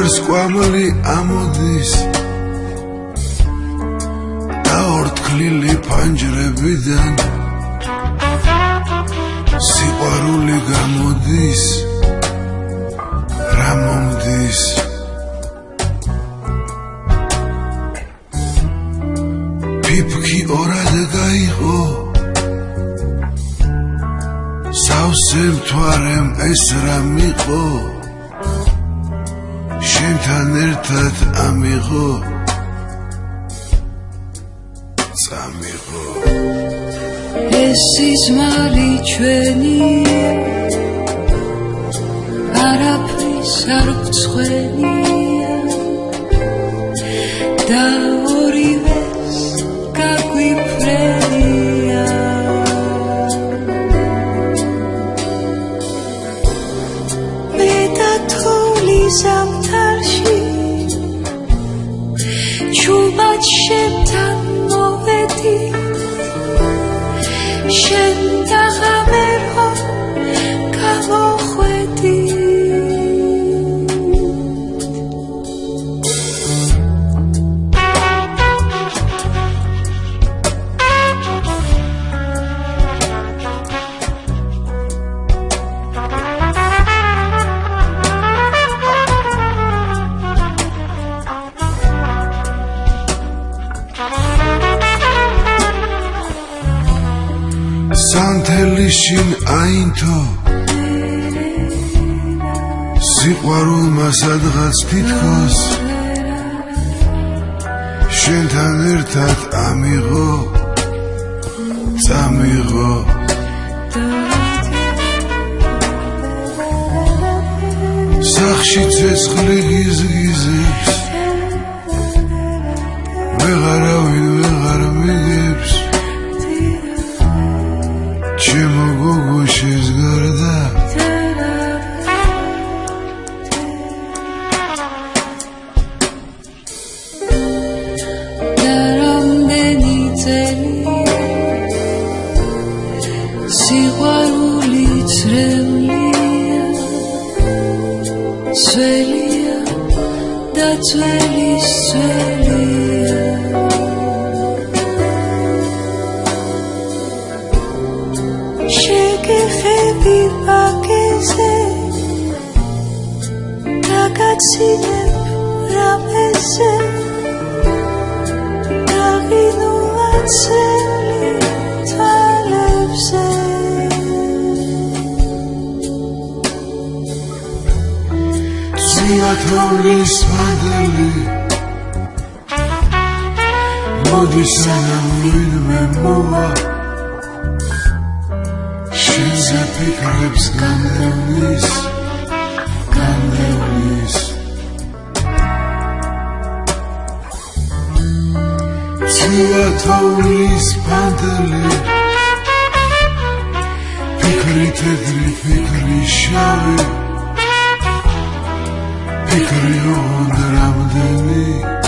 ვერს კვამლი ამოდის დაორთქლილი ფანჯრებიდან სიყვარული გამოდის რა მომდის ფიფქი ორად გაიყო სავსე მთვარემ ეს რა მიყო შენთან ერთად ამიღო წამიღო ეს სიზმარი ჩვენი არაფრის არ გვცხვენია და ორივეს გაგვიფრენია მე და თოვლი ზამთარში ჩუმად შენთან მოვედი შენ დაღამერო გამოხვედი სანთელი შინ აინთო სიყვარულმა სადღაც თითქოს შენთან ერთად ამიღო წამიღო სახში ცეცხლი გიზგიზებს ვეღარავინ ვეღარ მიგებს ჩემო გოგო შეზგარდა და რამდენი წელი სიყვარული ცრემლია ძველია და ძველის ძველია შეგეხები ვაკეზე დაგაცინებ რამეზე დაღინულა წელი თვალებზე წია თოვლის მადელი მოდი სანამ ვინმე მოვა შენზე ფიქრებს განდევნის წია თოვლის მადელი ფიქრი თეთრი ფიქრი შავი ფიქრი ოღონდ რამდენი